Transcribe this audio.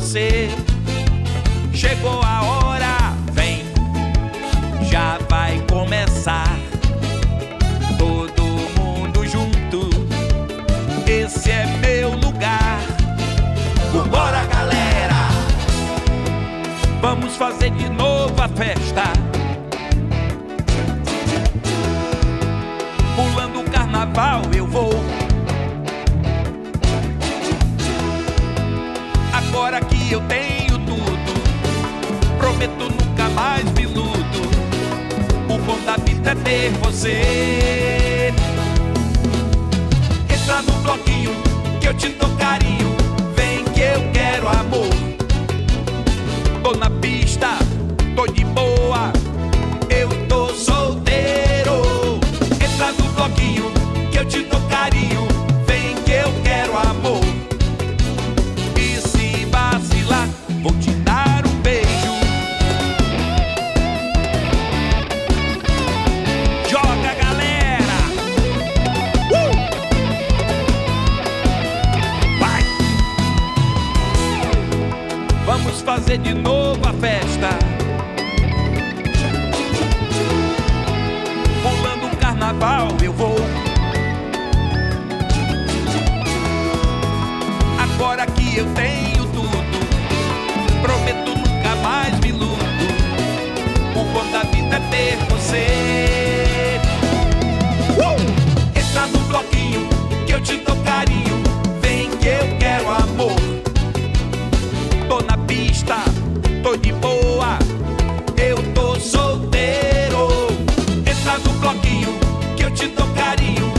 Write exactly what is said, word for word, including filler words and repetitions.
você. Chegou a hora, vem, já vai começar. Todo mundo junto, esse é meu lugar. Vambora, galera, vamos fazer de novo a festa. Pulando o carnaval eu vou. Agora que eu tenho tudo, prometo nunca mais me iludo. O bom da vida é ter você. Entra no bloquinho que eu te dou carinho. Vem que eu quero amor. Tô na pista, tô de boa, eu tô solteiro. Entra no bloquinho que eu te dou carinho. Vem que eu quero amor. E se vacilar, vou te dar um beijo. Joga, galera! Uh! Vai! Vamos fazer de novo a festa. Pulando o carnaval eu vou. Agora que eu tenho tudo, prometo nunca mais me iludo. O bom da vida é ter você. uh! Entra no bloquinho que eu te dou carinho. Vem que eu quero amor. Tô na pista, tô de boa, eu tô solteiro. Entra no bloquinho que eu te dou carinho.